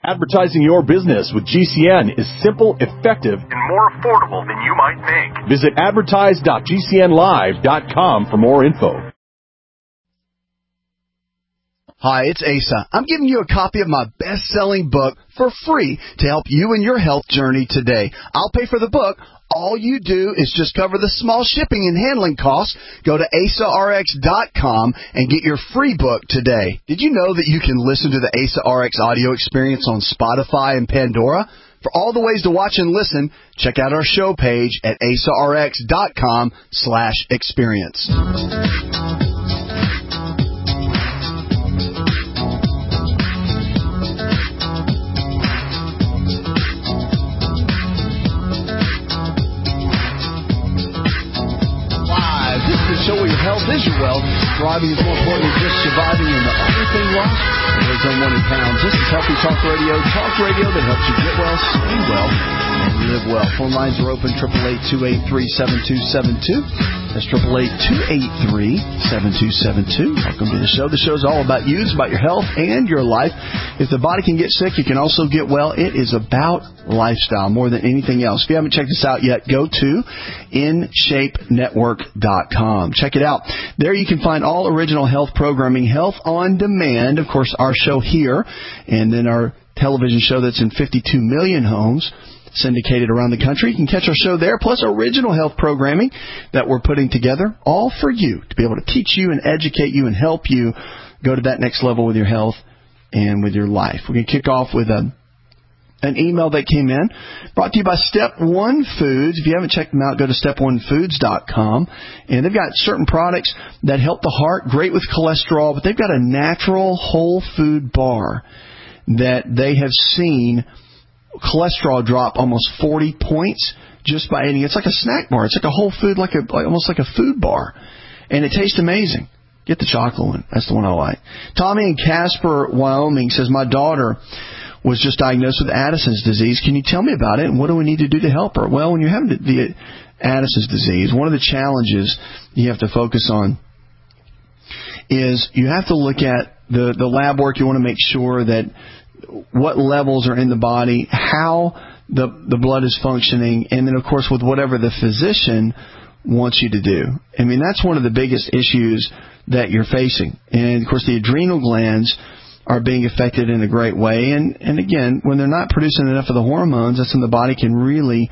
Advertising your business with GCN is simple, effective, and more affordable than you might think. Visit advertise.gcnlive.com for more info. Hi, it's Asa. I'm giving you a copy of my best-selling book for free to help you in your health journey today. I'll pay for the book. All you do is just cover the small shipping and handling costs. Go to AsaRx.com and get your free book today. Did you know that you can listen to the Asa RX audio experience on Spotify and Pandora? For all the ways to watch and listen, check out our show page at AsaRx.com/experience. Show where your health is your wealth. Thriving is more important than just surviving, and the only thing lost is unwanted pounds. This is Healthy Talk Radio that helps you get well, stay well, and live well. Phone lines are open, 888-283-7272. That's 888-283-7272. Welcome to the show. The show is all about you. It's about your health and your life. If the body can get sick, it can also get well. It is about lifestyle more than anything else. If you haven't checked this out yet, go to InShapeNetwork.com. Check it out. There you can find all original health programming, Health on Demand, of course, our show here, and then our television show that's in 52 million homes, syndicated around the country. You can catch our show there, plus original health programming that we're putting together, all for you, to be able to teach you and educate you and help you go to that next level with your health and with your life. We're going to kick off with an email that came in, brought to you by Step One Foods. If you haven't checked them out, go to StepOneFoods.com. And they've got certain products that help the heart, great with cholesterol, but they've got a natural whole food bar that they have seen cholesterol drop almost 40 points just by eating. It's like a snack bar. It's like a whole food, almost like a food bar. And it tastes amazing. Get the chocolate one. That's the one I like. Tommy in Casper, Wyoming says, my daughter was just diagnosed with Addison's disease. Can you tell me about it, and what do we need to do to help her? Well, when you're having the Addison's disease, one of the challenges you have to focus on is you have to look at the lab work. You want to make sure that what levels are in the body, how the blood is functioning, and then, of course, with whatever the physician wants you to do. I mean, that's one of the biggest issues that you're facing. And, of course, the adrenal glands are being affected in a great way. And again, when they're not producing enough of the hormones, that's when the body can really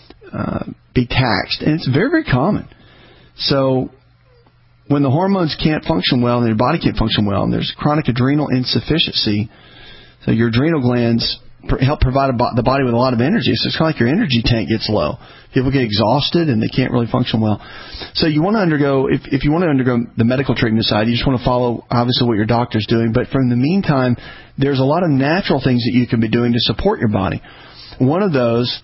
be taxed. And it's very, very common. So when the hormones can't function well and your body can't function well, and there's chronic adrenal insufficiency, so your adrenal glands help provide the body with a lot of energy. So it's kind of like your energy tank gets low. People get exhausted and they can't really function well. So you want to undergo, if you want to undergo the medical treatment side, you just want to follow, obviously, what your doctor's doing. But from the meantime, there's a lot of natural things that you can be doing to support your body. One of those,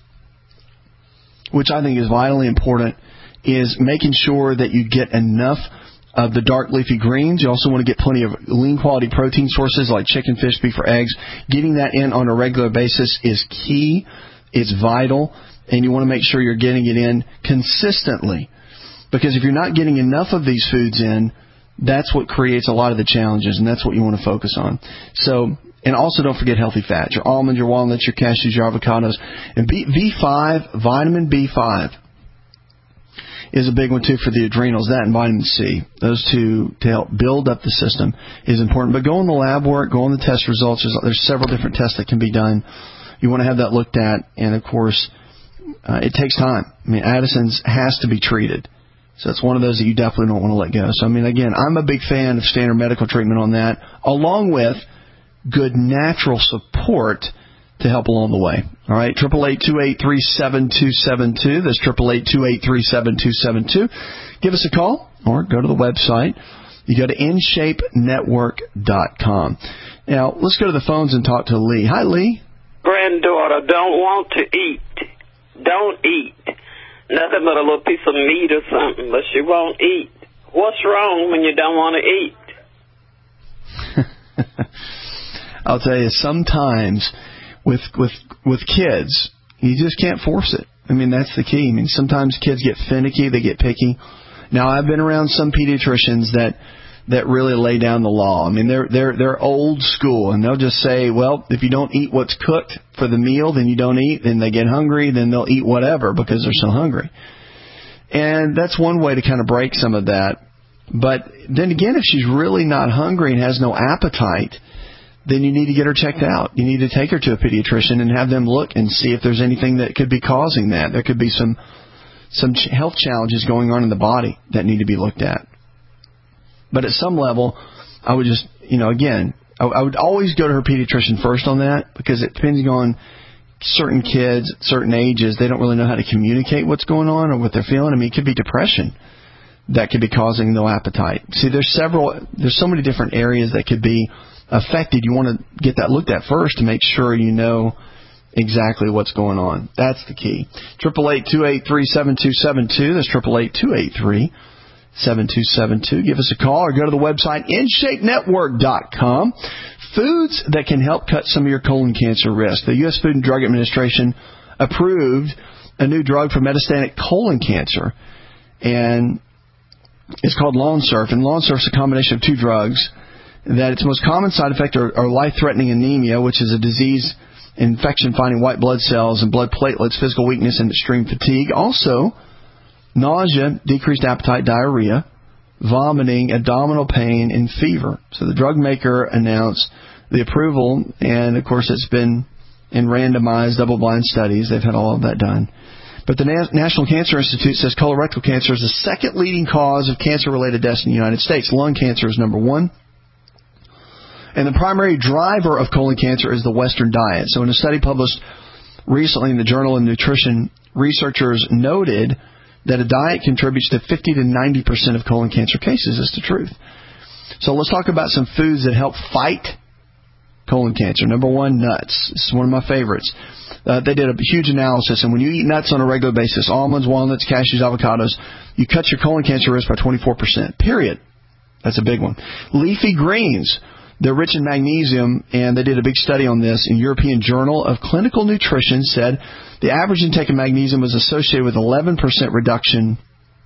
which I think is vitally important, is making sure that you get enough of the dark leafy greens. You also want to get plenty of lean quality protein sources like chicken, fish, beef, or eggs. Getting that in on a regular basis is key. It's vital. And you want to make sure you're getting it in consistently. Because if you're not getting enough of these foods in, that's what creates a lot of the challenges, and that's what you want to focus on. So, and also don't forget healthy fats. Your almonds, your walnuts, your cashews, your avocados. And B5, vitamin B5, is a big one, too, for the adrenals. That and vitamin C. Those two, to help build up the system, is important. But go on the lab work, go on the test results. There's several different tests that can be done. You want to have that looked at. And, of course, it takes time. I mean, Addison's has to be treated. So it's one of those that you definitely don't want to let go. So, I mean, again, I'm a big fan of standard medical treatment on that, along with good natural support to help along the way. All right, 888-283-7272. That's 888-283-7272. Give us a call or go to the website. You go to InShapeNetwork.com. Now, let's go to the phones and talk to Lee. Hi, Lee. Granddaughter don't want to eat. Don't eat. Nothing but a little piece of meat or something, but she won't eat. What's wrong when you don't want to eat? I'll tell you, sometimes with kids, you just can't force it. I mean, that's the key. I mean, sometimes kids get finicky, they get picky. Now, I've been around some pediatricians that that really lay down the law. I mean, they're old school, and they'll just say, well, if you don't eat what's cooked for the meal, then you don't eat. Then they get hungry, then they'll eat whatever because they're so hungry. And that's one way to kind of break some of that. But then again, if she's really not hungry and has no appetite, then you need to get her checked out. You need to take her to a pediatrician and have them look and see if there's anything that could be causing that. There could be some health challenges going on in the body that need to be looked at. But at some level, I would just, again, I would always go to her pediatrician first on that, because it depends on certain kids, certain ages, they don't really know how to communicate what's going on or what they're feeling. I mean, it could be depression that could be causing no appetite. See, there's so many different areas that could be affected. You want to get that looked at first to make sure you know exactly what's going on. That's the key. 888-283-7272. That's 888-283-7272. Give us a call or go to the website InShapeNetwork.com. Foods that can help cut some of your colon cancer risk. The U.S. Food and Drug Administration approved a new drug for metastatic colon cancer, and it's called Lonsurf. And Lonsurf is a combination of two drugs. That its most common side effect are life-threatening anemia, which is a disease infection finding white blood cells and blood platelets, physical weakness, and extreme fatigue. Also, nausea, decreased appetite, diarrhea, vomiting, abdominal pain, and fever. So the drug maker announced the approval, and of course it's been in randomized double-blind studies. They've had all of that done. But the National Cancer Institute says colorectal cancer is the second leading cause of cancer-related deaths in the United States. Lung cancer is number one. And the primary driver of colon cancer is the Western diet. So in a study published recently in the Journal of Nutrition, researchers noted that a diet contributes to 50 to 90% of colon cancer cases. It's the truth. So let's talk about some foods that help fight colon cancer. Number one, nuts. This is one of my favorites. They did a huge analysis, and when you eat nuts on a regular basis, almonds, walnuts, cashews, avocados, you cut your colon cancer risk by 24%. Period. That's a big one. Leafy greens. They're rich in magnesium, and they did a big study on this in European Journal of Clinical Nutrition, said the average intake of magnesium was associated with 11% reduction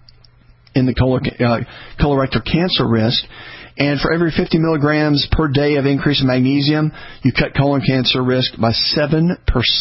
in the colorectal cancer risk. And for every 50 milligrams per day of increase in magnesium, you cut colon cancer risk by 7%.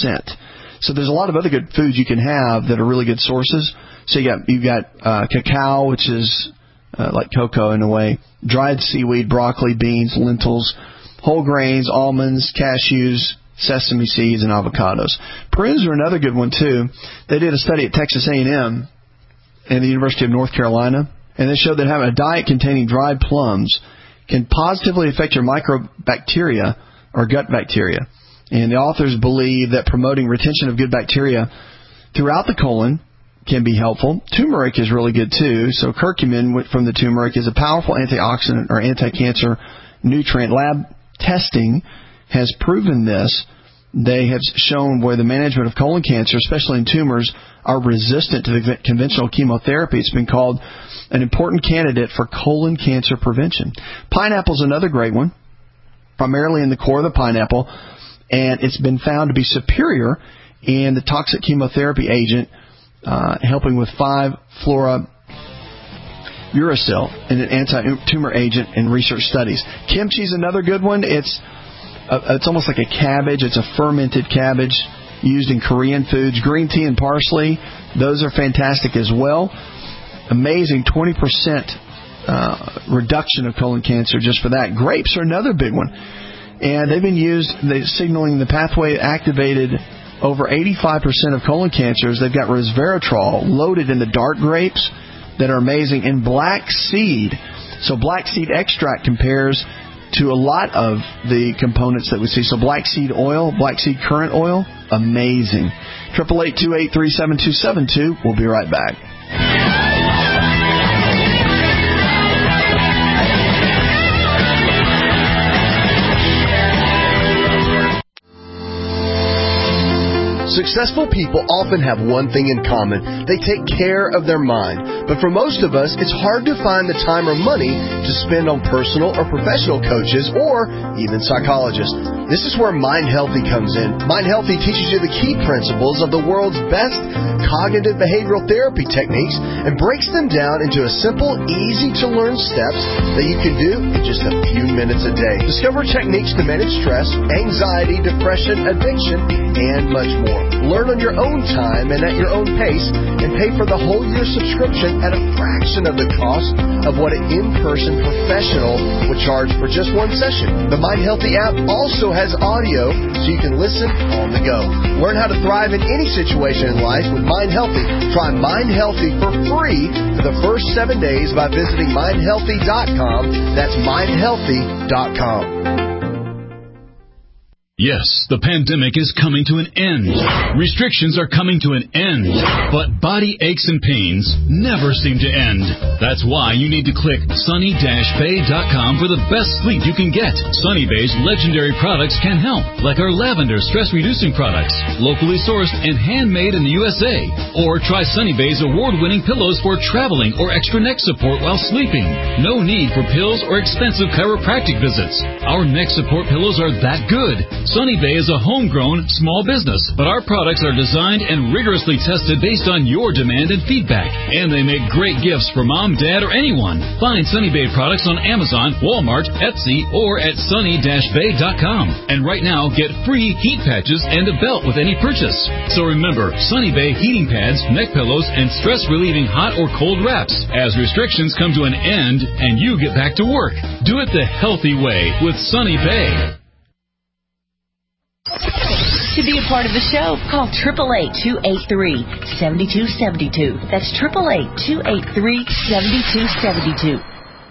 So there's a lot of other good foods you can have that are really good sources. So you've got cacao, which is like cocoa in a way, dried seaweed, broccoli, beans, lentils, whole grains, almonds, cashews, sesame seeds, and avocados. Prunes are another good one, too. They did a study at Texas A&M and the University of North Carolina, and they showed that having a diet containing dried plums can positively affect your microbacteria or gut bacteria. And the authors believe that promoting retention of good bacteria throughout the colon can be helpful. Turmeric is really good too. So curcumin from the turmeric is a powerful antioxidant or anti-cancer nutrient. Lab testing has proven this. They have shown where the management of colon cancer, especially in tumors, are resistant to the conventional chemotherapy. It's been called an important candidate for colon cancer prevention. Pineapple is another great one, primarily in the core of the pineapple, and it's been found to be superior in the toxic chemotherapy agent, helping with 5-fluorouracil, and an anti-tumor agent in research studies. Kimchi is another good one. It's almost like a cabbage. It's a fermented cabbage used in Korean foods. Green tea and parsley, those are fantastic as well. Amazing 20% reduction of colon cancer just for that. Grapes are another big one. And they've been used, signaling the pathway activated over 85% of colon cancers. They've got resveratrol loaded in the dark grapes that are amazing. And black seed. So black seed extract compares to a lot of the components that we see. So black seed oil, black seed currant oil, amazing. 888-283-7272. We'll be right back. Successful people often have one thing in common. They take care of their mind. But for most of us, it's hard to find the time or money to spend on personal or professional coaches or even psychologists. This is where Mind Healthy comes in. Mind Healthy teaches you the key principles of the world's best cognitive behavioral therapy techniques and breaks them down into a simple, easy-to-learn steps that you can do in just a few minutes a day. Discover techniques to manage stress, anxiety, depression, addiction, and much more. Learn on your own time and at your own pace, and pay for the whole year subscription at a fraction of the cost of what an in-person professional would charge for just one session. The Mind Healthy app also has audio so you can listen on the go. Learn how to thrive in any situation in life with Mind Healthy. Try Mind Healthy for free for the first 7 days by visiting mindhealthy.com. That's mindhealthy.com. Yes, the pandemic is coming to an end. Restrictions are coming to an end. But body aches and pains never seem to end. That's why you need to click sunny-bay.com for the best sleep you can get. Sunny Bay's legendary products can help, like our lavender stress-reducing products, locally sourced and handmade in the USA. Or try Sunny Bay's award-winning pillows for traveling or extra neck support while sleeping. No need for pills or expensive chiropractic visits. Our neck support pillows are that good. Sunny Bay is a homegrown small business, but our products are designed and rigorously tested based on your demand and feedback. And they make great gifts for mom, dad, or anyone. Find Sunny Bay products on Amazon, Walmart, Etsy, or at sunny-bay.com. And right now, get free heat patches and a belt with any purchase. So remember, Sunny Bay heating pads, neck pillows, and stress-relieving hot or cold wraps as restrictions come to an end and you get back to work. Do it the healthy way with Sunny Bay. To be a part of the show, call 888-283-7272. That's 888-283-7272.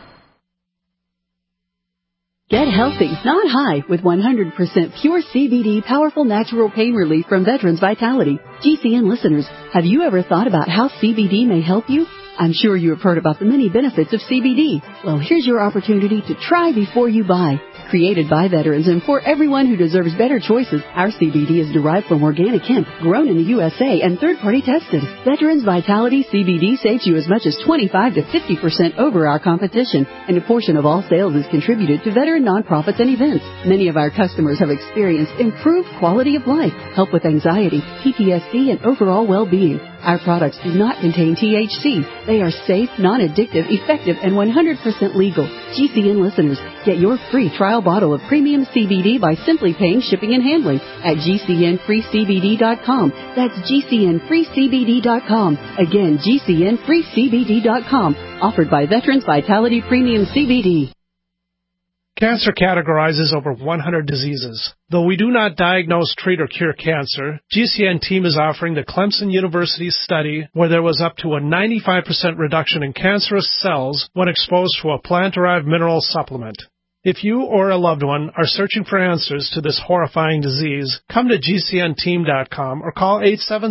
Get healthy, not high, with 100% pure CBD powerful natural pain relief from Veterans Vitality. GCN listeners, have you ever thought about how CBD may help you? I'm sure you have heard about the many benefits of CBD. Well, here's your opportunity to try before you buy. Created by veterans and for everyone who deserves better choices, our CBD is derived from organic hemp, grown in the USA and third-party tested. Veterans Vitality CBD saves you as much as 25 to 50% over our competition, and a portion of all sales is contributed to veteran nonprofits and events. Many of our customers have experienced improved quality of life, help with anxiety, PTSD, and overall well-being. Our products do not contain THC. They are safe, non-addictive, effective, and 100% legal. GCN listeners, get your free trial bottle of premium CBD by simply paying shipping and handling at GCNFreeCBD.com. That's GCNFreeCBD.com. Again, GCNFreeCBD.com. Offered by Veterans Vitality Premium CBD. Cancer categorizes over 100 diseases. Though we do not diagnose, treat, or cure cancer, GCN team is offering the Clemson University study where there was up to a 95% reduction in cancerous cells when exposed to a plant-derived mineral supplement. If you or a loved one are searching for answers to this horrifying disease, come to GCNteam.com or call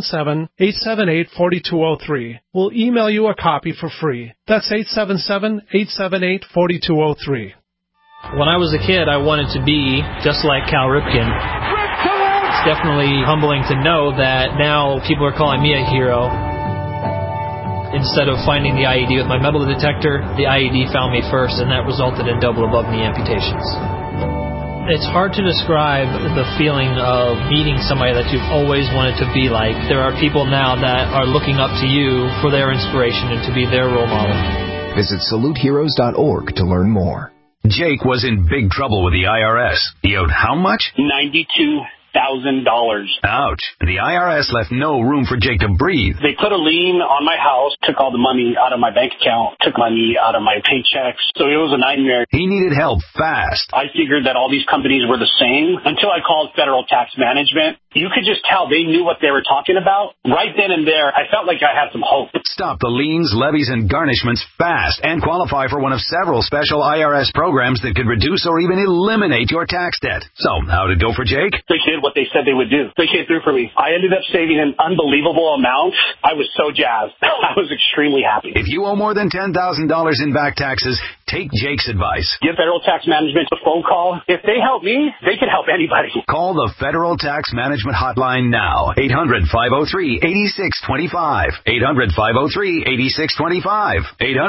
877-878-4203. We'll email you a copy for free. That's 877-878-4203. When I was a kid, I wanted to be just like Cal Ripken. It's definitely humbling to know that now people are calling me a hero. Instead of finding the IED with my metal detector, the IED found me first, and that resulted in double above-knee amputations. It's hard to describe the feeling of meeting somebody that you've always wanted to be like. There are people now that are looking up to you for their inspiration and to be their role model. Visit SaluteHeroes.org to learn more. Jake was in big trouble with the IRS. He owed how much? $92,000. Ouch. The IRS left no room for Jake to breathe. They put a lien on my house, took all the money out of my bank account, took money out of my paychecks. So it was a nightmare. He needed help fast. I figured that all these companies were the same until I called Federal Tax Management. You could just tell they knew what they were talking about. Right then and there, I felt like I had some hope. Stop the liens, levies, and garnishments fast and qualify for one of several special IRS programs that could reduce or even eliminate your tax debt. So, how'd it go for Jake? They did what they said they would do. They came through for me. I ended up saving an unbelievable amount. I was so jazzed. I was extremely happy. If you owe more than $10,000 in back taxes, Take Jake's advice. Give Federal Tax Management a phone call. If they help me, they can help anybody. Call the Federal Tax Management Hotline now. 800-503-8625. 800-503-8625.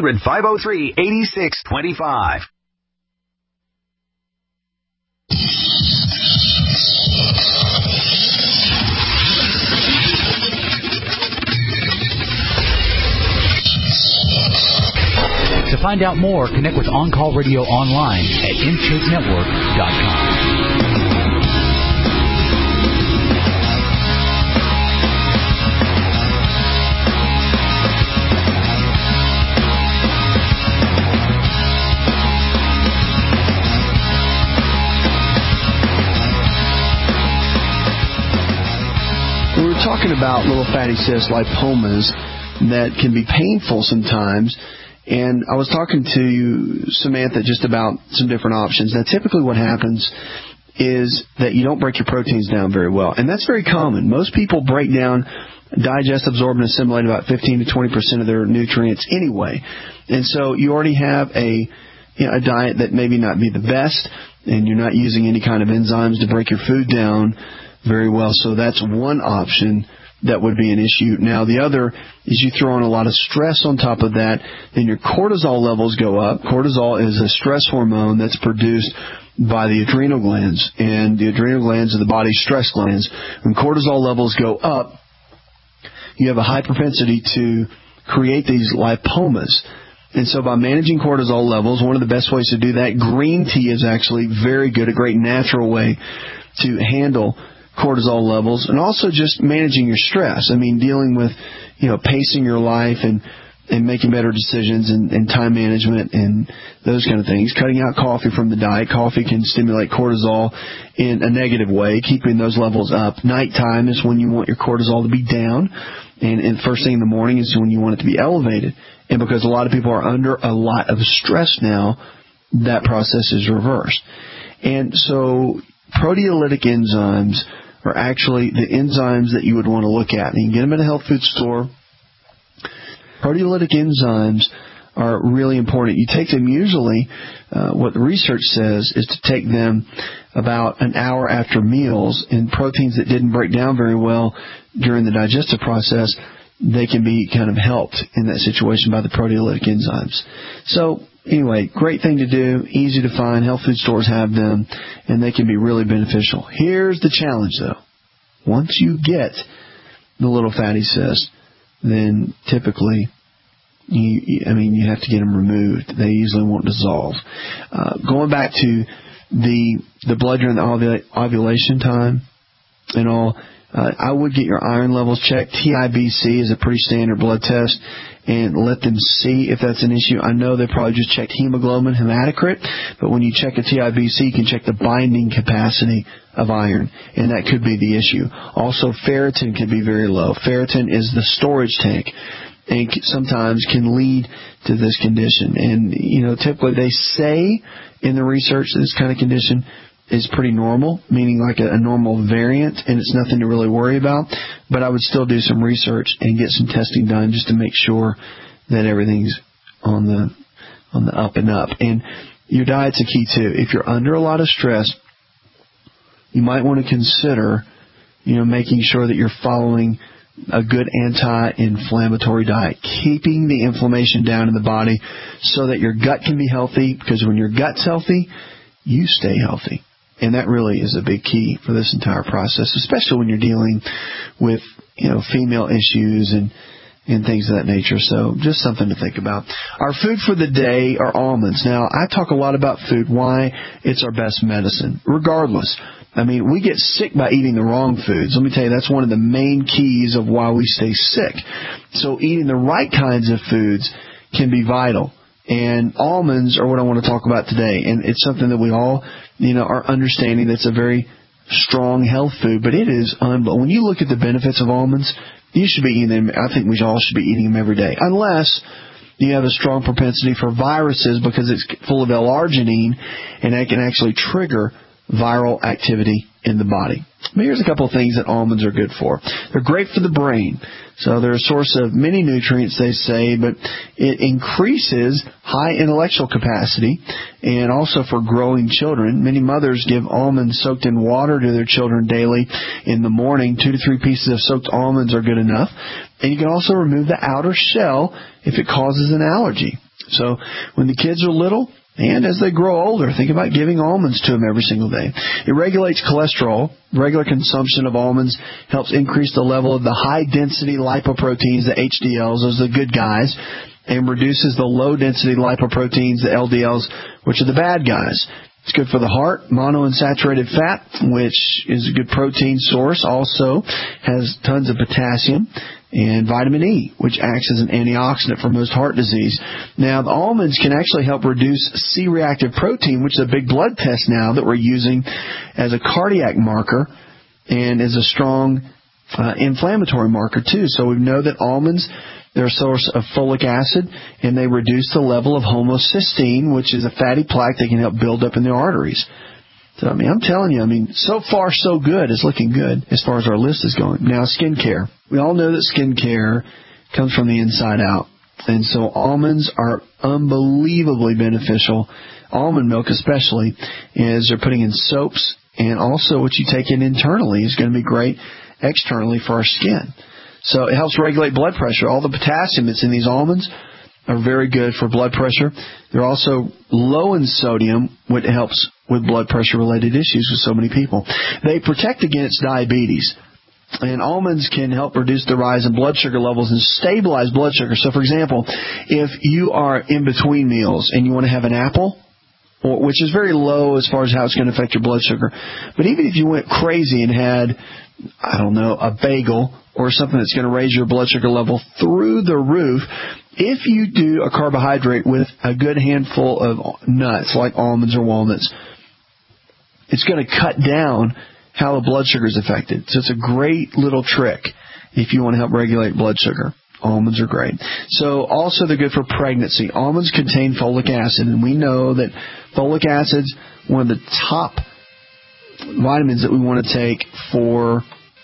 800-503-8625. To find out more, connect with On Call Radio online at InShapeNetwork.com. We were talking about little fatty cyst lipomas that can be painful sometimes. And I was talking to Samantha just about some different options. Now, typically what happens is that you don't break your proteins down very well. And that's very common. Most people break down, digest, absorb, and assimilate about 15 to 20% of their nutrients anyway. And so you already have a diet that maybe not be the best, and you're not using any kind of enzymes to break your food down very well. So that's one option that would be an issue. Now, the other is you throw on a lot of stress on top of that, then your cortisol levels go up. Cortisol is a stress hormone that's produced by the adrenal glands, and the adrenal glands are the body's stress glands. When cortisol levels go up, you have a high propensity to create these lipomas. And so by managing cortisol levels, one of the best ways to do that, green tea is actually very good, a great natural way to handle cortisol levels, and also just managing your stress. I mean, dealing with, pacing your life and making better decisions and time management and those kind of things. Cutting out coffee from the diet. Coffee can stimulate cortisol in a negative way, keeping those levels up. Nighttime is when you want your cortisol to be down, and first thing in the morning is when you want it to be elevated. And because a lot of people are under a lot of stress now, that process is reversed. And so proteolytic enzymes are actually the enzymes that you would want to look at. And you can get them at a health food store. Proteolytic enzymes are really important. You take them usually, what the research says is to take them about an hour after meals, and proteins that didn't break down very well during the digestive process, they can be kind of helped in that situation by the proteolytic enzymes. So anyway, great thing to do, easy to find. Health food stores have them, and they can be really beneficial. Here's the challenge, though. Once you get the little fatty cyst, then typically you have to get them removed. They usually won't dissolve. Going back to the blood during the ovulation time and all, I would get your iron levels checked. TIBC is a pretty standard blood test, and let them see if that's an issue. I know they probably just checked hemoglobin, hematocrit, but when you check a TIBC, you can check the binding capacity of iron, and that could be the issue. Also, ferritin can be very low. Ferritin is the storage tank, and sometimes can lead to this condition. And, typically they say in the research that this kind of condition is pretty normal, meaning like a normal variant, and it's nothing to really worry about. But I would still do some research and get some testing done just to make sure that everything's on the up and up. And your diet's a key too. If you're under a lot of stress, you might want to consider, making sure that you're following a good anti-inflammatory diet, keeping the inflammation down in the body so that your gut can be healthy, because when your gut's healthy, you stay healthy. And that really is a big key for this entire process, especially when you're dealing with, female issues and things of that nature. So just something to think about. Our food for the day are almonds. Now, I talk a lot about food, why it's our best medicine, regardless. I mean, we get sick by eating the wrong foods. Let me tell you, that's one of the main keys of why we stay sick. So eating the right kinds of foods can be vital. And almonds are what I want to talk about today. And it's something that we all, are understanding that's a very strong health food. But it is unbelievable. When you look at the benefits of almonds, you should be eating them. I think we all should be eating them every day. Unless you have a strong propensity for viruses, because it's full of L-arginine, and that can actually trigger viral activity in the body. But here's a couple of things that almonds are good for. They're great for the brain. So they're a source of many nutrients, they say, but it increases high intellectual capacity and also for growing children. Many mothers give almonds soaked in water to their children daily in the morning. 2 to 3 pieces of soaked almonds are good enough. And you can also remove the outer shell if it causes an allergy. So when the kids are little, and as they grow older, think about giving almonds to them every single day. It regulates cholesterol. Regular consumption of almonds helps increase the level of the high-density lipoproteins, the HDLs, those are the good guys, and reduces the low-density lipoproteins, the LDLs, which are the bad guys. It's good for the heart. Monounsaturated fat, which is a good protein source, also has tons of potassium. And vitamin E, which acts as an antioxidant for most heart disease. Now, the almonds can actually help reduce C-reactive protein, which is a big blood test now that we're using as a cardiac marker and is a strong inflammatory marker, too. So we know that almonds, they're a source of folic acid, and they reduce the level of homocysteine, which is a fatty plaque that can help build up in the arteries. So, I'm telling you, so far so good. It's looking good as far as our list is going. Now, skincare. We all know that skincare comes from the inside out. And so almonds are unbelievably beneficial. Almond milk especially, as they're putting in soaps. And also what you take in internally is going to be great externally for our skin. So it helps regulate blood pressure. All the potassium that's in these almonds are very good for blood pressure. They're also low in sodium, which helps with blood pressure-related issues with so many people. They protect against diabetes. And almonds can help reduce the rise in blood sugar levels and stabilize blood sugar. So, for example, if you are in between meals and you want to have an apple, which is very low as far as how it's going to affect your blood sugar, but even if you went crazy and had, a bagel or something that's going to raise your blood sugar level through the roof, if you do a carbohydrate with a good handful of nuts like almonds or walnuts, it's going to cut down how the blood sugar is affected. So it's a great little trick if you want to help regulate blood sugar. Almonds are great. So also they're good for pregnancy. Almonds contain folic acid, and we know that folic acid's one of the top vitamins that we want to take for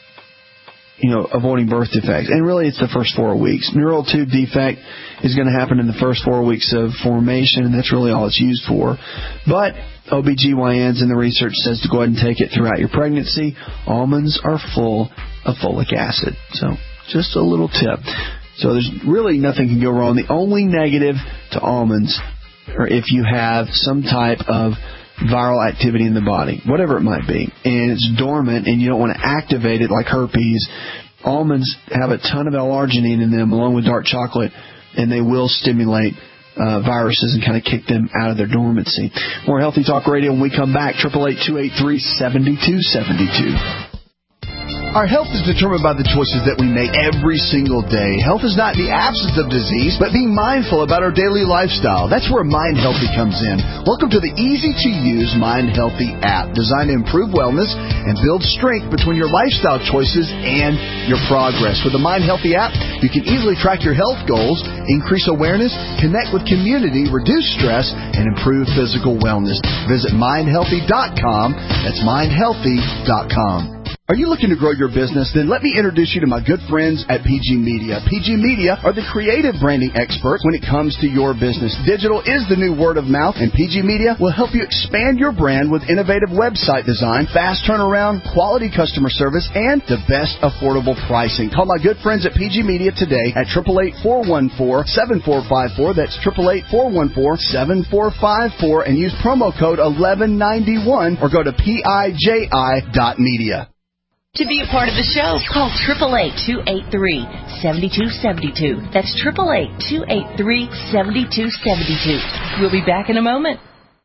avoiding birth defects. And really it's the first 4 weeks. Neural tube defect is going to happen in the first 4 weeks of formation, and that's really all it's used for. But OBGYNs and the research says to go ahead and take it throughout your pregnancy. Almonds are full of folic acid. So just a little tip. So there's really nothing can go wrong. The only negative to almonds are if you have some type of viral activity in the body, whatever it might be, and it's dormant and you don't want to activate it like herpes. Almonds have a ton of L-arginine in them along with dark chocolate, and they will stimulate viruses and kind of kick them out of their dormancy. More Healthy Talk Radio when we come back. 888-283-7272. Our health is determined by the choices that we make every single day. Health is not the absence of disease, but being mindful about our daily lifestyle. That's where Mind Healthy comes in. Welcome to the easy-to-use Mind Healthy app, designed to improve wellness and build strength between your lifestyle choices and your progress. With the Mind Healthy app, you can easily track your health goals, increase awareness, connect with community, reduce stress, and improve physical wellness. Visit mindhealthy.com. That's mindhealthy.com. Are you looking to grow your business? Then let me introduce you to my good friends at PG Media. PG Media are the creative branding experts when it comes to your business. Digital is the new word of mouth, and PG Media will help you expand your brand with innovative website design, fast turnaround, quality customer service, and the best affordable pricing. Call my good friends at PG Media today at 888-414-7454. That's 888-414-7454, and use promo code 1191 or go to PIJI.media. To be a part of the show, call 888-283-7272. That's 888-283-7272. We'll be back in a moment.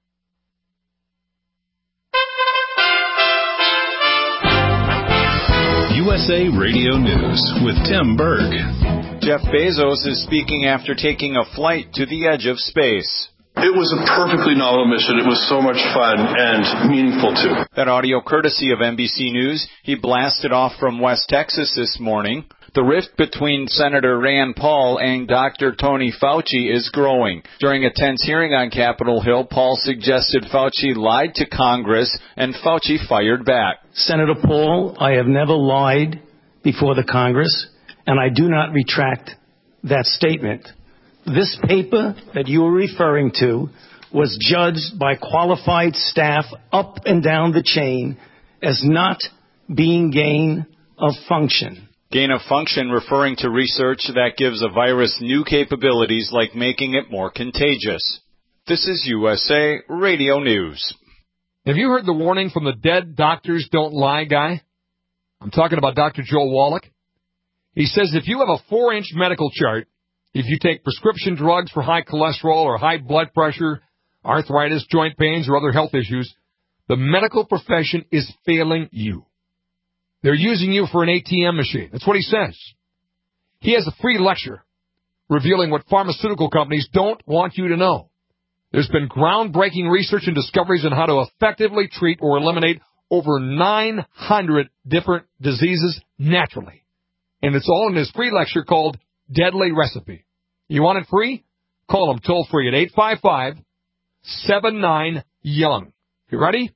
USA Radio News with Tim Berg. Jeff Bezos is speaking after taking a flight to the edge of space. It was a perfectly novel mission. It was so much fun and meaningful, too. That audio courtesy of NBC News. He blasted off from West Texas this morning. The rift between Senator Rand Paul and Dr. Tony Fauci is growing. During a tense hearing on Capitol Hill, Paul suggested Fauci lied to Congress, and Fauci fired back. Senator Paul, I have never lied before the Congress, and I do not retract that statement. This paper that you are referring to was judged by qualified staff up and down the chain as not being gain of function. Gain of function referring to research that gives a virus new capabilities like making it more contagious. This is USA Radio News. Have you heard the warning from the dead doctors don't lie guy? I'm talking about Dr. Joel Wallach. He says if you have a 4-inch medical chart, if you take prescription drugs for high cholesterol or high blood pressure, arthritis, joint pains, or other health issues, the medical profession is failing you. They're using you for an ATM machine. That's what he says. He has a free lecture revealing what pharmaceutical companies don't want you to know. There's been groundbreaking research and discoveries on how to effectively treat or eliminate over 900 different diseases naturally. And it's all in his free lecture called Deadly Recipe. You want it free? Call him toll-free at 855-79-YOUNG. You ready?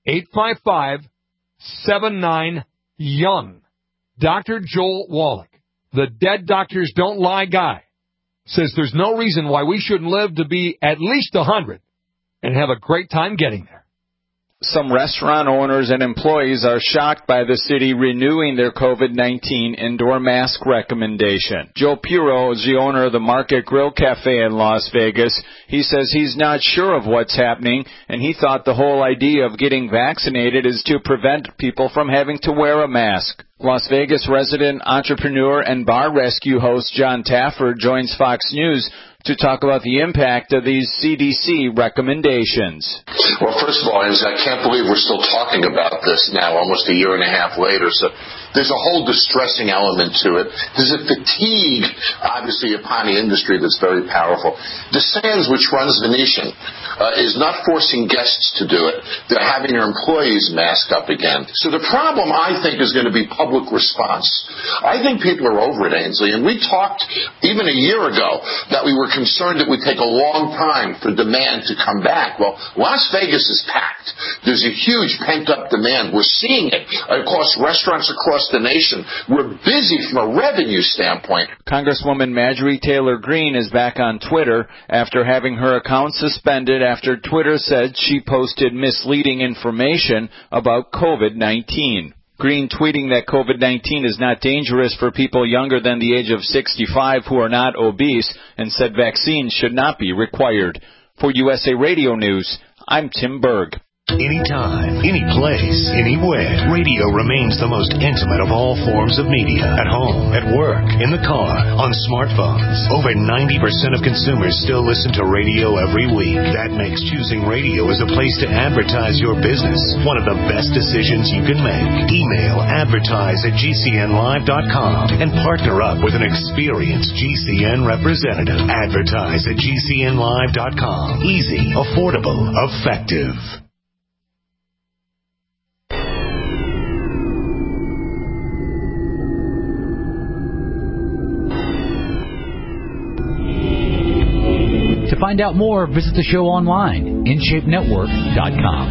855-79-YOUNG. Dr. Joel Wallach, the Dead Doctors Don't Lie guy, says there's no reason why we shouldn't live to be at least 100 and have a great time getting there. Some restaurant owners and employees are shocked by the city renewing their COVID-19 indoor mask recommendation. Joe Puro is the owner of the Market Grill Cafe in Las Vegas. He says he's not sure of what's happening, and he thought the whole idea of getting vaccinated is to prevent people from having to wear a mask. Las Vegas resident, entrepreneur, and bar rescue host John Taffer joins Fox News to talk about the impact of these CDC recommendations. Well, first of all, I can't believe we're still talking about this now, almost a year and a half later. So there's a whole distressing element to it. There's a fatigue, obviously, upon the industry that's very powerful. DeSands, which runs Venetian, is not forcing guests to do it. They're having their employees mask up again. So the problem, I think, is going to be public response. I think people are over it, Ainsley, and we talked even a year ago that we were concerned it would take a long time for demand to come back. Well, Las Vegas is packed. There's a huge pent-up demand. We're seeing it across restaurants across the nation. We're busy from a revenue standpoint. Congresswoman Marjorie Taylor Greene is back on Twitter after having her account suspended after Twitter said she posted misleading information about COVID-19. Green tweeting that COVID-19 is not dangerous for people younger than the age of 65 who are not obese and said vaccines should not be required. For USA Radio News, I'm Tim Berg. Anytime, any place, anywhere, radio remains the most intimate of all forms of media. At home, at work, in the car, on smartphones. Over 90% of consumers still listen to radio every week. That makes choosing radio as a place to advertise your business one of the best decisions you can make. Email advertise@gcnlive.com and partner up with an experienced GCN representative. Advertise at gcnlive.com. Easy, affordable, effective. To find out more, visit the show online, InShapeNetwork.com.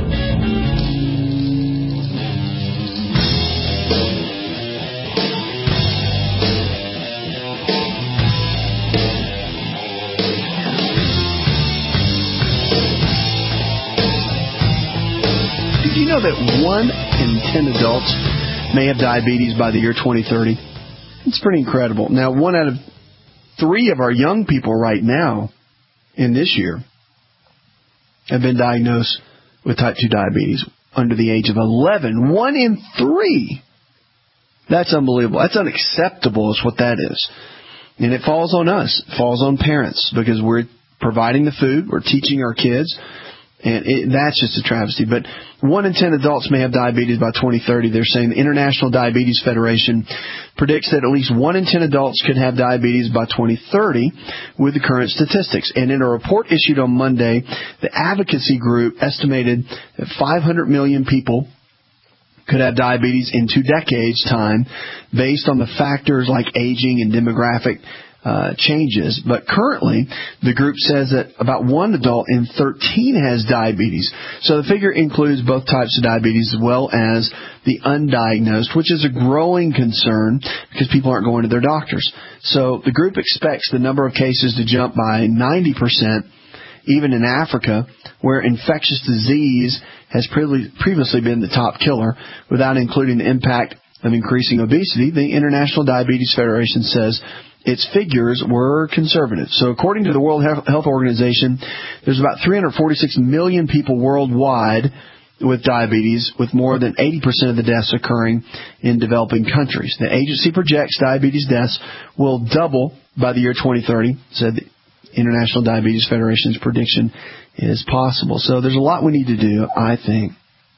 Did you know that 1 in 10 adults may have diabetes by the year 2030? It's pretty incredible. Now, 1 out of 3 of our young people right now in this year have been diagnosed with type 2 diabetes under the age of 11. 1 in 3. That's unbelievable. That's unacceptable is what that is. And it falls on us. It falls on parents because we're providing the food. We're teaching our kids. And that's just a travesty. But 1 in 10 adults may have diabetes by 2030. They're saying the International Diabetes Federation predicts that at least 1 in 10 adults could have diabetes by 2030 with the current statistics. And in a report issued on Monday, the advocacy group estimated that 500 million people could have diabetes in 2 decades' time based on the factors like aging and demographic changes. But currently, the group says that about 1 adult in 13 has diabetes. So the figure includes both types of diabetes as well as the undiagnosed, which is a growing concern because people aren't going to their doctors. So the group expects the number of cases to jump by 90%, even in Africa, where infectious disease has previously been the top killer, without including the impact of increasing obesity. The International Diabetes Federation says its figures were conservative. So according to the World Health Organization, there's about 346 million people worldwide with diabetes, with more than 80% of the deaths occurring in developing countries. The agency projects diabetes deaths will double by the year 2030, said the International Diabetes Federation's prediction is possible. So there's a lot we need to do, I think.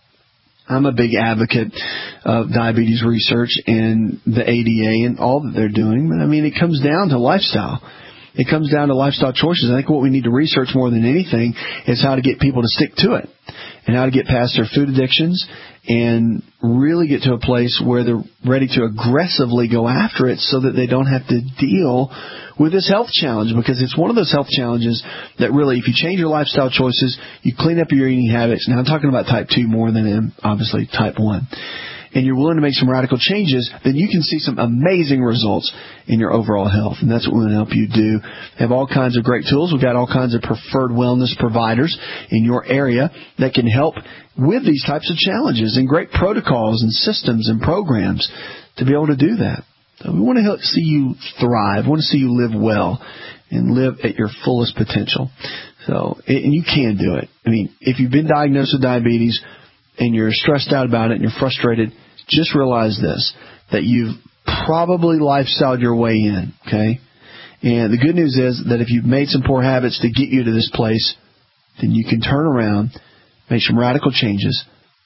I'm a big advocate of diabetes research and the ADA and all that they're doing. But, I mean, it comes down to lifestyle. It comes down to lifestyle choices. I think what we need to research more than anything is how to get people to stick to it and how to get past their food addictions and really get to a place where they're ready to aggressively go after it so that they don't have to deal with this health challenge, because it's one of those health challenges that really, if you change your lifestyle choices, you clean up your eating habits. Now, I'm talking about type 2 more than obviously type 1. And you're willing to make some radical changes, then you can see some amazing results in your overall health. And that's what we want to help you do. We have all kinds of great tools. We've got all kinds of preferred wellness providers in your area that can help with these types of challenges, and great protocols and systems and programs to be able to do that. So we want to help see you thrive. We want to see you live well and live at your fullest potential. So, and you can do it. I mean, if you've been diagnosed with diabetes and you're stressed out about it and you're frustrated, just realize this, that you've probably lifestyled your way in, okay? And the good news is that if you've made some poor habits to get you to this place, then you can turn around, make some radical changes,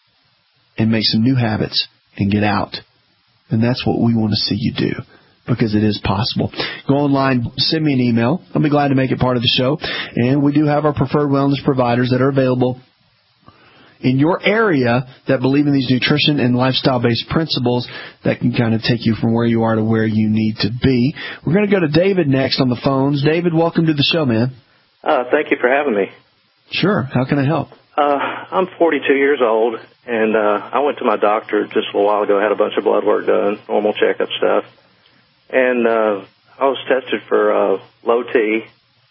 and make some new habits and get out. And that's what we want to see you do, because it is possible. Go online, send me an email. I'll be glad to make it part of the show. And we do have our preferred wellness providers that are available in your area that believe in these nutrition and lifestyle-based principles that can kind of take you from where you are to where you need to be. We're going to go to David next on the phones. David, welcome to the show, man. Thank you for having me. Sure. How can I help? I'm 42 years old, and I went to my doctor just a little while ago. I had a bunch of blood work done, normal checkup stuff. And I was tested for low T,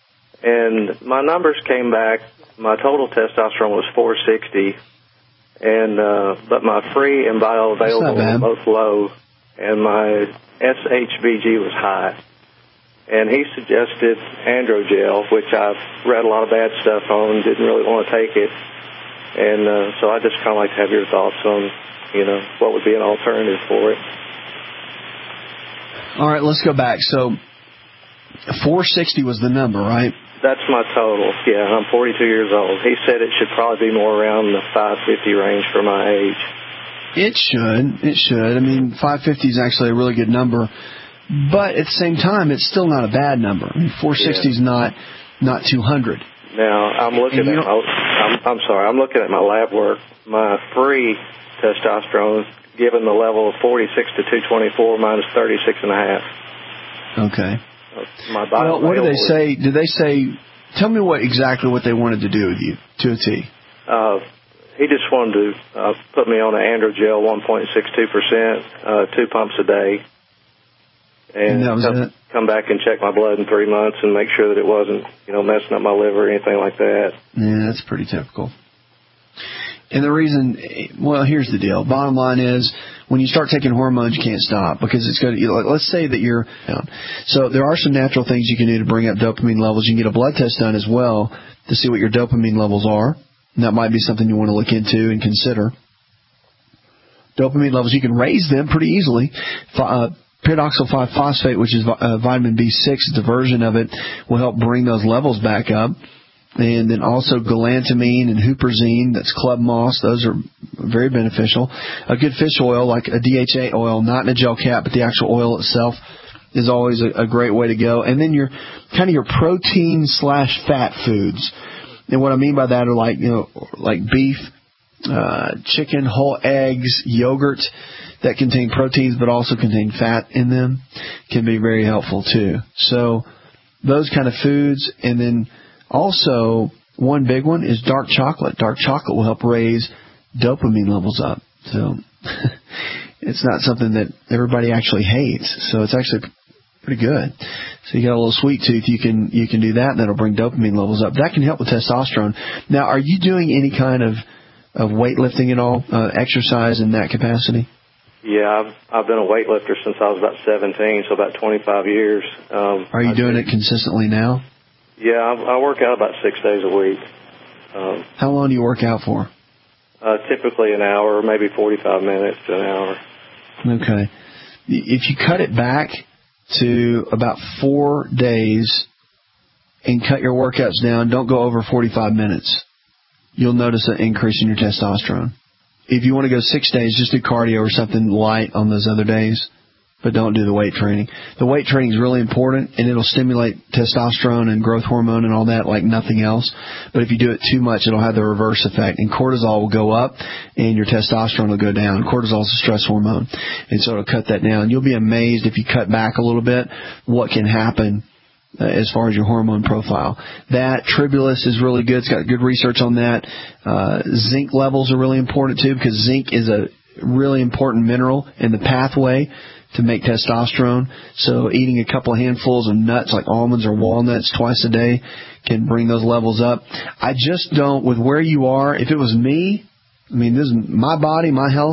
and my numbers came back. My total testosterone was 460, and but my free and bioavailable were both low, and my SHBG was high. And he suggested Androgel, which I've read a lot of bad stuff on, didn't really want to take it. And so I just kind of like to have your thoughts on, what would be an alternative for it. All right, let's go back. So 460 was the number, right? That's my total. Yeah, I'm 42 years old. He said it should probably be more around the 550 range for my age. It should. I mean, 550 is actually a really good number. But at the same time, it's still not a bad number. I mean, 460 is not 200. Now, I'm looking at my lab work. My free testosterone, given the level of 46 to 224, mine is 36.5. Okay. Well, what do they say? Did they say? Tell me exactly what they wanted to do with you to a T. He just wanted to put me on an Androgel 1.62%, 2 pumps a day, and that was come back and check my blood in 3 months and make sure that it wasn't, messing up my liver or anything like that. Yeah, that's pretty typical. And the reason, here's the deal. Bottom line is, when you start taking hormones, you can't stop, because it's going to, let's say that you're down. So there are some natural things you can do to bring up dopamine levels. You can get a blood test done as well to see what your dopamine levels are. And that might be something you want to look into and consider. Dopamine levels, you can raise them pretty easily. Pyridoxal 5-phosphate, which is vitamin B6, the version of it, will help bring those levels back up. And then also galantamine and huperzine, that's club moss. Those are very beneficial. A good fish oil, like a DHA oil, not in a gel cap, but the actual oil itself, is always a great way to go. And then your protein/fat foods. And what I mean by that are like beef, chicken, whole eggs, yogurt that contain proteins but also contain fat in them can be very helpful too. So those kind of foods. And then also one big one is dark chocolate. Dark chocolate will help raise dopamine levels up. So it's not something that everybody actually hates. So it's actually pretty good. So you got a little sweet tooth, you can do that, and that'll bring dopamine levels up. That can help with testosterone. Now, are you doing any kind of weightlifting at all, exercise in that capacity? Yeah, I've been a weightlifter since I was about 17, so about 25 years. Are you doing it consistently now? Yeah, I work out about 6 days a week. How long do you work out for? Typically an hour, maybe 45 minutes to an hour. Okay. If you cut it back to about 4 days and cut your workouts down, don't go over 45 minutes, you'll notice an increase in your testosterone. If you want to go 6 days, just do cardio or something light on those other days, but don't do the weight training. The weight training is really important, and it'll stimulate testosterone and growth hormone and all that like nothing else. But if you do it too much, it'll have the reverse effect, and cortisol will go up, and your testosterone will go down. Cortisol is a stress hormone, and so it'll cut that down. You'll be amazed if you cut back a little bit what can happen as far as your hormone profile. That Tribulus is really good. It's got good research on that. Zinc levels are really important too, because zinc is a really important mineral in the pathway to make testosterone. So eating a couple of handfuls of nuts like almonds or walnuts twice a day can bring those levels up. I just don't, with where you are, if it was me, I mean, this is my body, my health,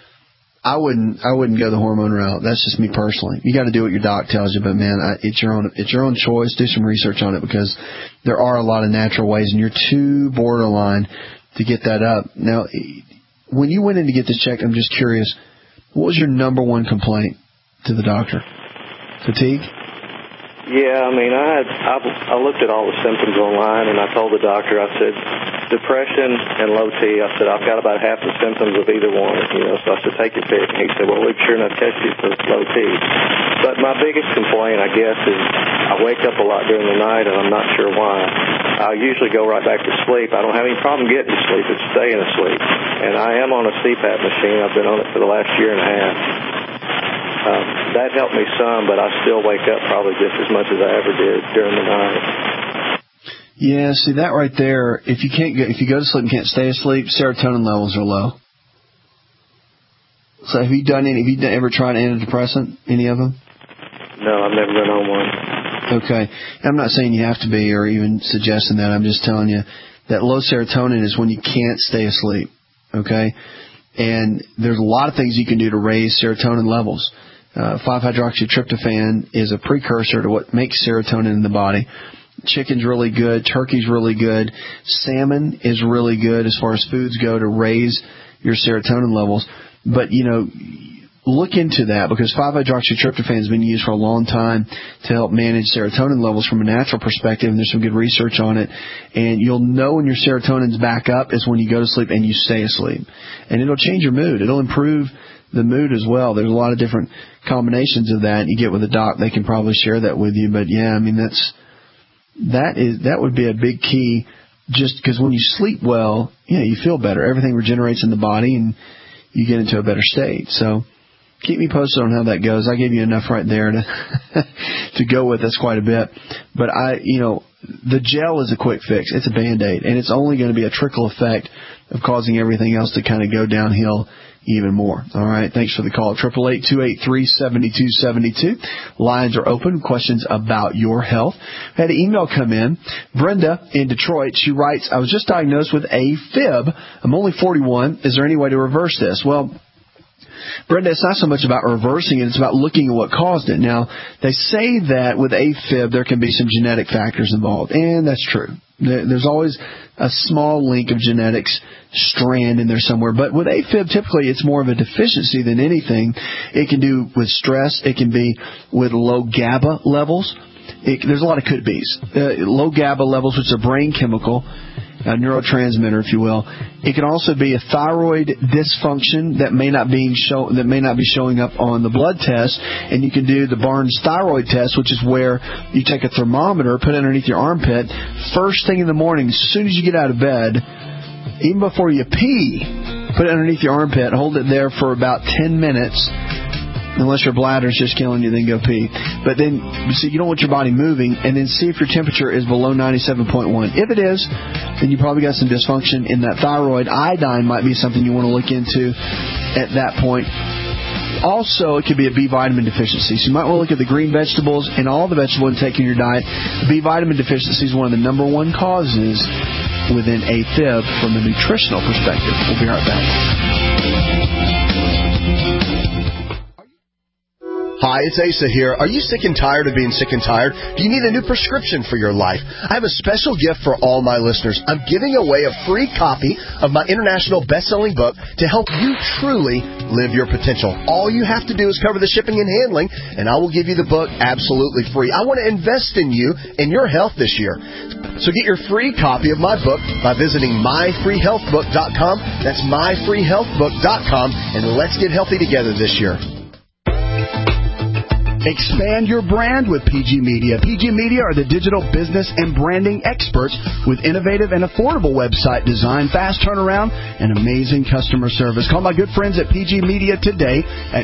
I wouldn't go the hormone route. That's just me personally. You got to do what your doc tells you, but man, it's your own choice. Do some research on it, because there are a lot of natural ways, and you're too borderline to get that up. Now, when you went in to get this checked, I'm just curious, what was your number one complaint to the doctor? Fatigue? Yeah, I mean, I looked at all the symptoms online, and I told the doctor, I said, depression and low T. I said, I've got about half the symptoms of either one, so I said, take your pick. And he said, well, we've sure enough tested you for low T. But my biggest complaint, I guess, is I wake up a lot during the night, and I'm not sure why. I usually go right back to sleep. I don't have any problem getting to sleep. It's staying asleep. And I am on a CPAP machine. I've been on it for the last year and a half. That helped me some, but I still wake up probably just as much as I ever did during the night. Yeah, see that right there. If you go to sleep and can't stay asleep, serotonin levels are low. So have you ever tried antidepressant? Any of them? No, I've never been on one. Okay, I'm not saying you have to be or even suggesting that. I'm just telling you that low serotonin is when you can't stay asleep. Okay, and there's a lot of things you can do to raise serotonin levels. 5-hydroxytryptophan is a precursor to what makes serotonin in the body. Chicken's really good. Turkey's really good. Salmon is really good as far as foods go to raise your serotonin levels. But, look into that, because 5-hydroxytryptophan has been used for a long time to help manage serotonin levels from a natural perspective, and there's some good research on it. And you'll know when your serotonin's back up is when you go to sleep and you stay asleep. And it'll change your mood. It'll improve the mood as well. There's a lot of different combinations of that. You get with a doc, they can probably share that with you. But yeah, I mean, that would be a big key, just because when you sleep well, you feel better. Everything regenerates in the body and you get into a better state. So keep me posted on how that goes. I gave you enough right there to go with. That's quite a bit. But the gel is a quick fix. It's a Band-Aid, and it's only going to be a trickle effect of causing everything else to kind of go downhill even more. All right. Thanks for the call. 888-283-7272. Lines are open. Questions about your health. I had an email come in. Brenda in Detroit, she writes, I was just diagnosed with AFib. I'm only 41. Is there any way to reverse this? Well, Brenda, it's not so much about reversing it, it's about looking at what caused it. Now, they say that with AFib there can be some genetic factors involved, and that's true. There's always a small link of genetics strand in there somewhere. But with AFib, typically it's more of a deficiency than anything. It can do with stress. It can be with low GABA levels. There's a lot of could-bes. Low GABA levels, which is a brain chemical, a neurotransmitter, if you will. It can also be a thyroid dysfunction that may not be showing up on the blood test, and you can do the Barnes thyroid test, which is where you take a thermometer, put it underneath your armpit, first thing in the morning, as soon as you get out of bed, even before you pee, put it underneath your armpit, hold it there for about 10 minutes. Unless your bladder's just killing you, then go pee. But then, you don't want your body moving, and then see if your temperature is below 97.1. If it is, then you probably got some dysfunction in that thyroid. Iodine might be something you want to look into at that point. Also, it could be a B vitamin deficiency. So you might want to look at the green vegetables and all the vegetable intake in your diet. B vitamin deficiency is one of the number one causes within AFib from a nutritional perspective. We'll be right back. Hi, it's Asa here. Are you sick and tired of being sick and tired? Do you need a new prescription for your life? I have a special gift for all my listeners. I'm giving away a free copy of my international best-selling book to help you truly live your potential. All you have to do is cover the shipping and handling, and I will give you the book absolutely free. I want to invest in you and your health this year. So get your free copy of my book by visiting myfreehealthbook.com. That's myfreehealthbook.com, and let's get healthy together this year. Expand your brand with PG Media. PG Media are the digital business and branding experts with innovative and affordable website design, fast turnaround, and amazing customer service. Call my good friends at PG Media today at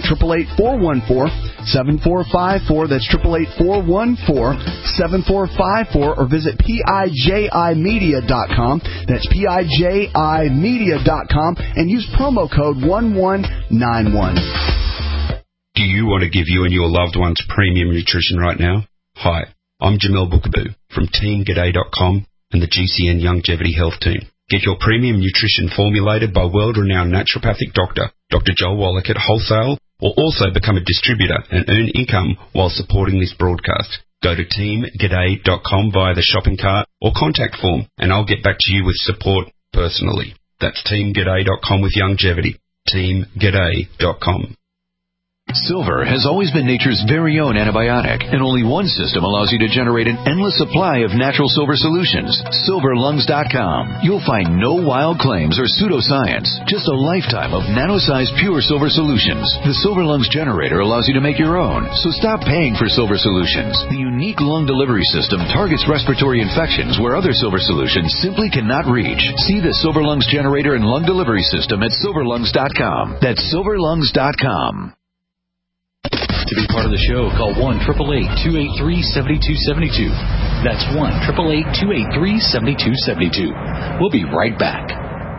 888-414-7454. That's 888-414-7454, or visit PIJImedia.com. That's PIJImedia.com, and use promo code 1191. Do you want to give you and your loved ones premium nutrition right now? Hi, I'm Jamel Bookaboo from TeamGaday.com and the GCN Longevity Health Team. Get your premium nutrition formulated by world-renowned naturopathic doctor, Dr. Joel Wallach at wholesale, or also become a distributor and earn income while supporting this broadcast. Go to TeamGaday.com via the shopping cart or contact form, and I'll get back to you with support personally. That's TeamGaday.com with longevity. TeamGaday.com. Silver has always been nature's very own antibiotic, and only one system allows you to generate an endless supply of natural silver solutions. SilverLungs.com. You'll find no wild claims or pseudoscience, just a lifetime of nano-sized pure silver solutions. The Silver Lungs generator allows you to make your own, so stop paying for silver solutions. The unique lung delivery system targets respiratory infections where other silver solutions simply cannot reach. See the Silver Lungs generator and lung delivery system at SilverLungs.com. That's SilverLungs.com. To be part of the show, call 1-888-283-7272. That's 1-888-283-7272. We'll be right back.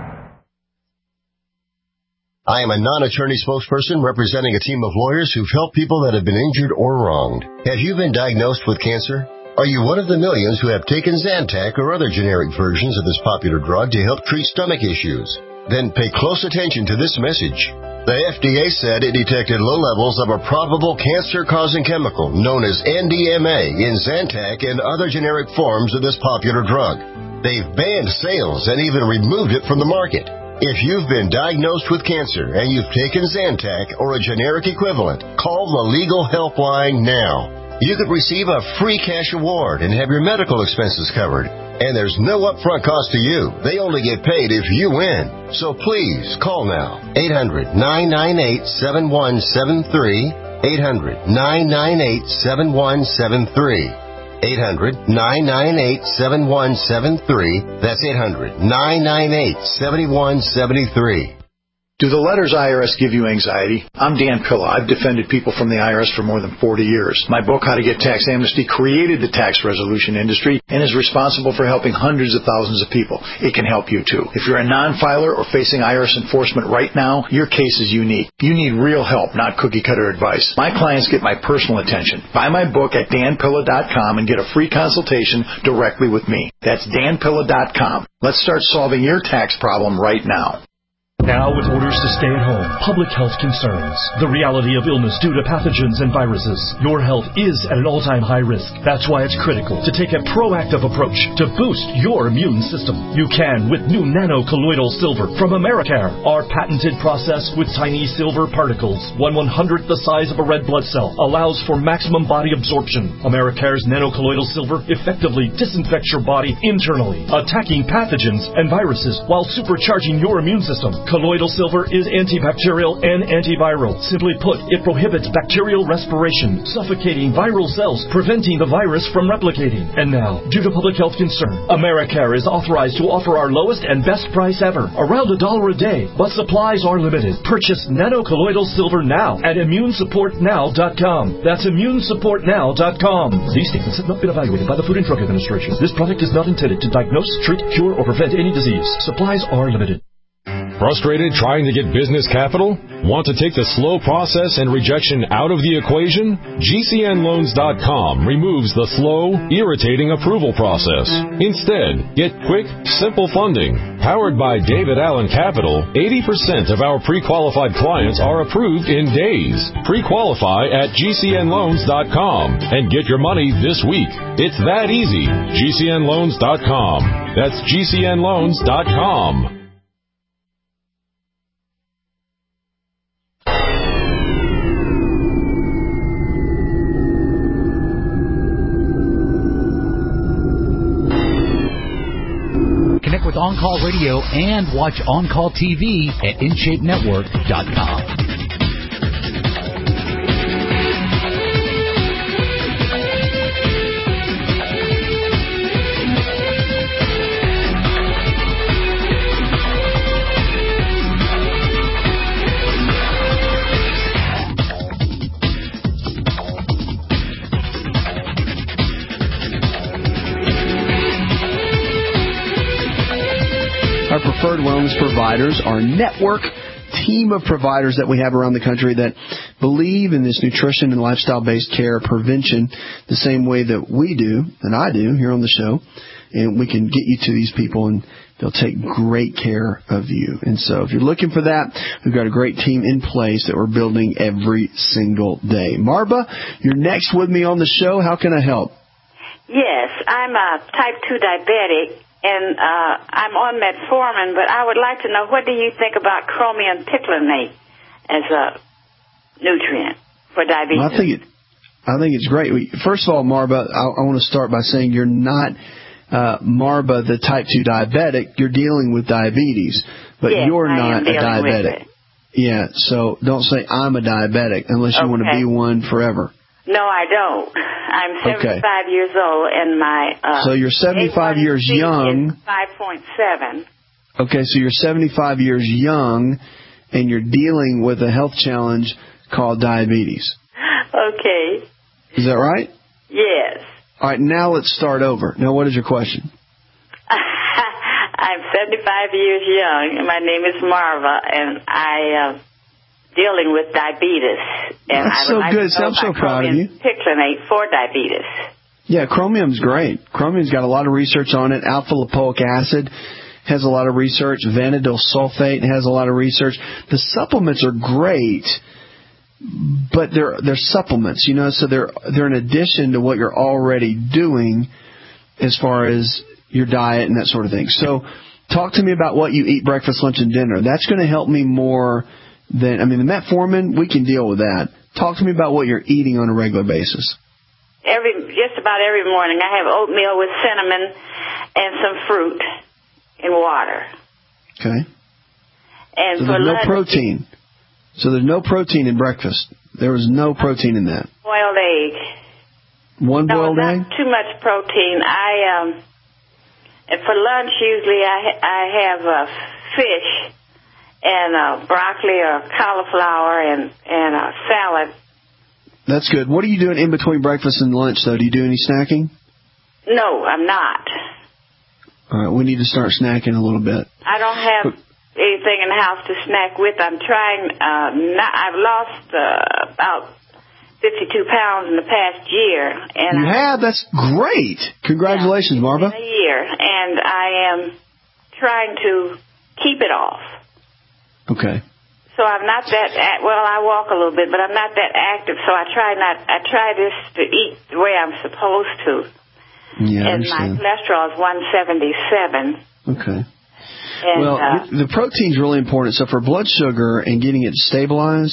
I am a non-attorney spokesperson representing a team of lawyers who've helped people that have been injured or wronged. Have you been diagnosed with cancer? Are you one of the millions who have taken Zantac or other generic versions of this popular drug to help treat stomach issues? Then pay close attention to this message. The FDA said it detected low levels of a probable cancer-causing chemical known as NDMA in Zantac and other generic forms of this popular drug. They've banned sales and even removed it from the market. If you've been diagnosed with cancer and you've taken Zantac or a generic equivalent, call the legal helpline now. You could receive a free cash award and have your medical expenses covered. And there's no upfront cost to you. They only get paid if you win. So please, call now. 800-998-7173. 800-998-7173. 800-998-7173. That's 800-998-7173. Do the letters IRS give you anxiety? I'm Dan Pilla. I've defended people from the IRS for more than 40 years. My book, How to Get Tax Amnesty, created the tax resolution industry and is responsible for helping hundreds of thousands of people. It can help you, too. If you're a non-filer or facing IRS enforcement right now, your case is unique. You need real help, not cookie-cutter advice. My clients get my personal attention. Buy my book at danpilla.com and get a free consultation directly with me. That's danpilla.com. Let's start solving your tax problem right now. Now, with orders to stay at home, public health concerns, the reality of illness due to pathogens and viruses, your health is at an all-time high risk. That's why it's critical to take a proactive approach to boost your immune system. You can with new nano-colloidal silver from Americare. Our patented process with tiny silver particles, 1/100th the size of a red blood cell, allows for maximum body absorption. Americare's nano-colloidal silver effectively disinfects your body internally, attacking pathogens and viruses while supercharging your immune system. Colloidal silver is antibacterial and antiviral. Simply put, it prohibits bacterial respiration, suffocating viral cells, preventing the virus from replicating. And now, due to public health concern, Americare is authorized to offer our lowest and best price ever, around $1 a day. But supplies are limited. Purchase nanocolloidal silver now at immunesupportnow.com. That's immunesupportnow.com. These statements have not been evaluated by the Food and Drug Administration. This product is not intended to diagnose, treat, cure, or prevent any disease. Supplies are limited. Frustrated trying to get business capital? Want to take the slow process and rejection out of the equation? GCNLoans.com removes the slow, irritating approval process. Instead, get quick, simple funding. Powered by David Allen Capital, 80% of our pre-qualified clients are approved in days. Pre-qualify at GCNLoans.com and get your money this week. It's that easy. GCNLoans.com. That's GCNLoans.com. Connect with On Call Radio and watch On Call TV at InShapeNetwork.com. Our preferred wellness providers, our network team of providers that we have around the country that believe in this nutrition and lifestyle-based care prevention the same way that we do, and I do here on the show. And we can get you to these people, and they'll take great care of you. And so if you're looking for that, we've got a great team in place that we're building every single day. Marba, you're next with me on the show. How can I help? Yes, I'm a type 2 diabetic. And I'm on metformin, but I would like to know, what do you think about chromium picolinate as a nutrient for diabetes? Well, I think it's great. First of all, Marba, I want to start by saying you're not Marba, the type 2 diabetic. You're dealing with diabetes, but yes, you're not a diabetic. Yeah, so don't say I'm a diabetic unless you want to be one forever. No, I don't. I'm 75 years old, and my so you're 75 years young. Is 5.7. Okay, so you're 75 years young, and you're dealing with a health challenge called diabetes. Okay. Is that right? Yes. All right, now let's start over. Now, what is your question? I'm 75 years young, and my name is Marva, and I dealing with diabetes. And That's so good. I'm so proud of you. Picolinate for diabetes. Yeah, chromium's great. Chromium's got a lot of research on it. Alpha-lipoic acid has a lot of research. Vanadyl sulfate has a lot of research. The supplements are great, but they're supplements, you know, so they're in addition to what you're already doing as far as your diet and that sort of thing. So talk to me about what you eat breakfast, lunch, and dinner. That's going to help me more than, I mean, the metformin, we can deal with that. Talk to me about what you're eating on a regular basis. Just about every morning I have oatmeal with cinnamon and some fruit and water. Okay. And so for there's lunch, no protein. So there's no protein in breakfast. There was no protein in that. Boiled egg. One boiled egg? Not too much protein. And for lunch usually I have fish and broccoli or cauliflower and a salad. That's good. What are you doing in between breakfast and lunch, though? Do you do any snacking? No, I'm not. All right, we need to start snacking a little bit. I don't have anything in the house to snack with. I'm trying. I've lost about 52 pounds in the past year. And you have? That's great. Congratulations, Marva. In a year, and I am trying to keep it off. Okay. So I'm not that, well, I walk a little bit, but I'm not that active, so I try this to eat the way I'm supposed to. Yeah, and my cholesterol is 177. Okay. And, well, the protein's really important. So for blood sugar and getting it stabilized,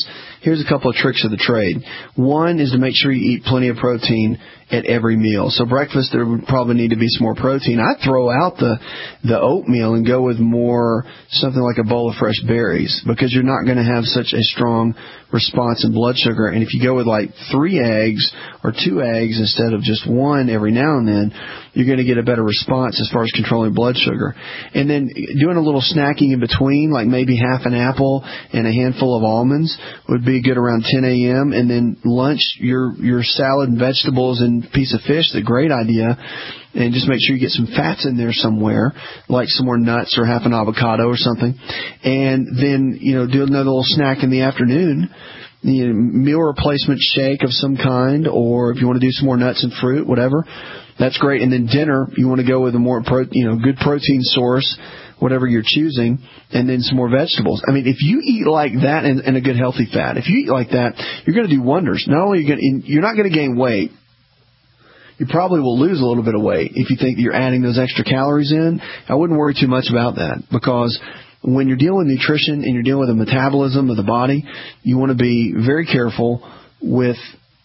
here's a couple of tricks of the trade. One is to make sure you eat plenty of protein at every meal. So breakfast, there would probably need to be some more protein. I throw out the oatmeal and go with more something like a bowl of fresh berries, because you're not going to have such a strong response in blood sugar. And if you go with like 3 eggs or 2 eggs instead of just 1 every now and then, you're going to get a better response as far as controlling blood sugar. And then doing a little snacking in between, like maybe half an apple and a handful of almonds would be good around 10 a.m. And then lunch, your salad and vegetables and piece of fish, a great idea. And just make sure you get some fats in there somewhere, like some more nuts or half an avocado or something. And then, do another little snack in the afternoon, meal replacement shake of some kind, or if you want to do some more nuts and fruit, whatever, that's great. And then dinner, you want to go with a more good protein source, whatever you're choosing, and then some more vegetables. I mean, if you eat like that and a good healthy fat, if you eat like that, you're going to do wonders. Not only you're not going to gain weight, you probably will lose a little bit of weight if you think you're adding those extra calories in. I wouldn't worry too much about that, because when you're dealing with nutrition and you're dealing with the metabolism of the body, you want to be very careful with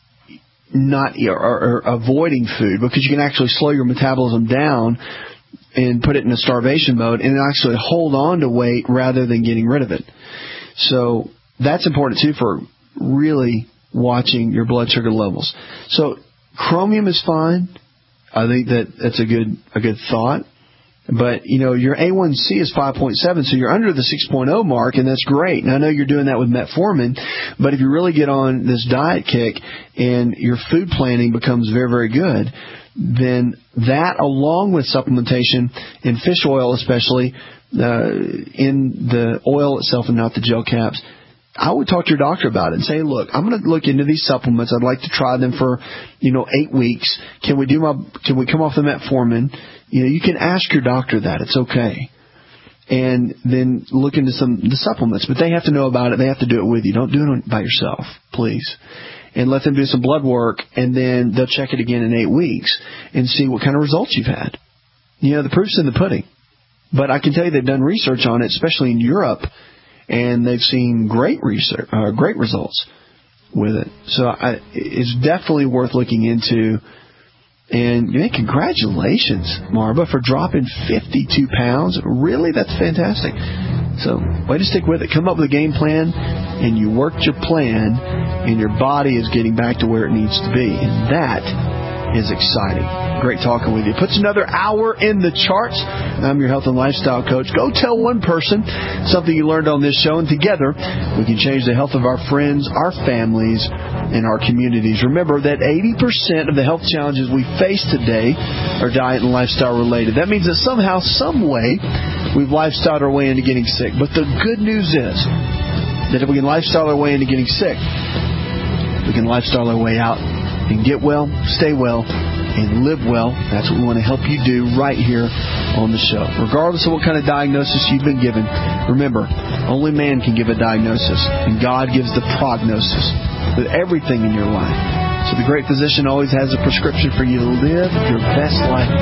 not or avoiding food, because you can actually slow your metabolism down and put it in a starvation mode and actually hold on to weight rather than getting rid of it. So that's important too for really watching your blood sugar levels. So chromium is fine. I think that's a good thought. But, your A1C is 5.7, so you're under the 6.0 mark, and that's great. And I know you're doing that with metformin, but if you really get on this diet kick and your food planning becomes very, very good, then that, along with supplementation in fish oil especially, in the oil itself and not the gel caps, I would talk to your doctor about it and say, look, I'm going to look into these supplements. I'd like to try them for, 8 weeks. Can we come off the metformin? You can ask your doctor that. It's okay. And then look into the supplements. But they have to know about it. They have to do it with you. Don't do it by yourself, please. And let them do some blood work, and then they'll check it again in 8 weeks and see what kind of results you've had. The proof's in the pudding. But I can tell you they've done research on it, especially in Europe, and they've seen great results with it. So it's definitely worth looking into. And congratulations, Marva, for dropping 52 pounds. Really? That's fantastic. So way to stick with it. Come up with a game plan, and you worked your plan, and your body is getting back to where it needs to be. And that is exciting. Great talking with you. Puts another hour in the charts. I'm your health and lifestyle coach. Go tell one person something you learned on this show, and together we can change the health of our friends, our families, and our communities. Remember that 80% of the health challenges we face today are diet and lifestyle related. That means that somehow, some way, we've lifestyled our way into getting sick. But the good news is that if we can lifestyle our way into getting sick, we can lifestyle our way out and get well, stay well, and live well. That's what we want to help you do right here on the show. Regardless of what kind of diagnosis you've been given, remember, only man can give a diagnosis, and God gives the prognosis with everything in your life. So the great physician always has a prescription for you to live your best life.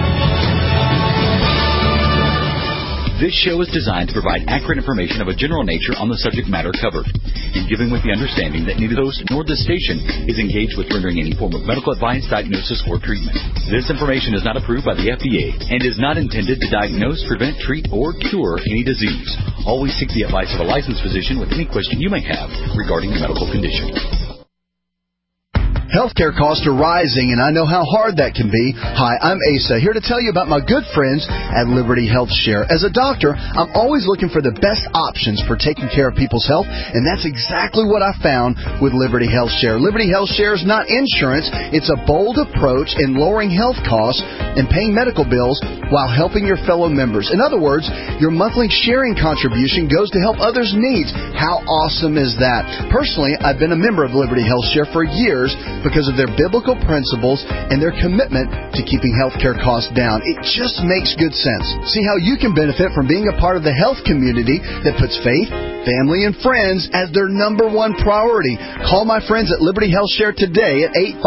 This show is designed to provide accurate information of a general nature on the subject matter covered, and given with the understanding that neither the host nor the station is engaged with rendering any form of medical advice, diagnosis, or treatment. This information is not approved by the FDA and is not intended to diagnose, prevent, treat, or cure any disease. Always seek the advice of a licensed physician with any question you may have regarding a medical condition. Healthcare costs are rising, and I know how hard that can be. Hi, I'm Asa, here to tell you about my good friends at Liberty Health Share. As a doctor, I'm always looking for the best options for taking care of people's health, and that's exactly what I found with Liberty Health Share. Liberty Health Share is not insurance. It's a bold approach in lowering health costs and paying medical bills while helping your fellow members. In other words, your monthly sharing contribution goes to help others' needs. How awesome is that? Personally, I've been a member of Liberty Health Share for years, because of their biblical principles and their commitment to keeping healthcare costs down. It just makes good sense. See how you can benefit from being a part of the health community that puts faith, family, and friends as their number one priority. Call my friends at Liberty Health Share today at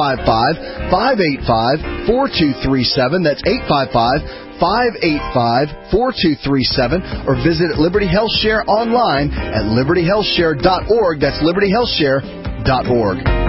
855-585-4237. That's 855-585-4237, or visit Liberty Health Share online at libertyhealthshare.org. That's libertyhealthshare.org.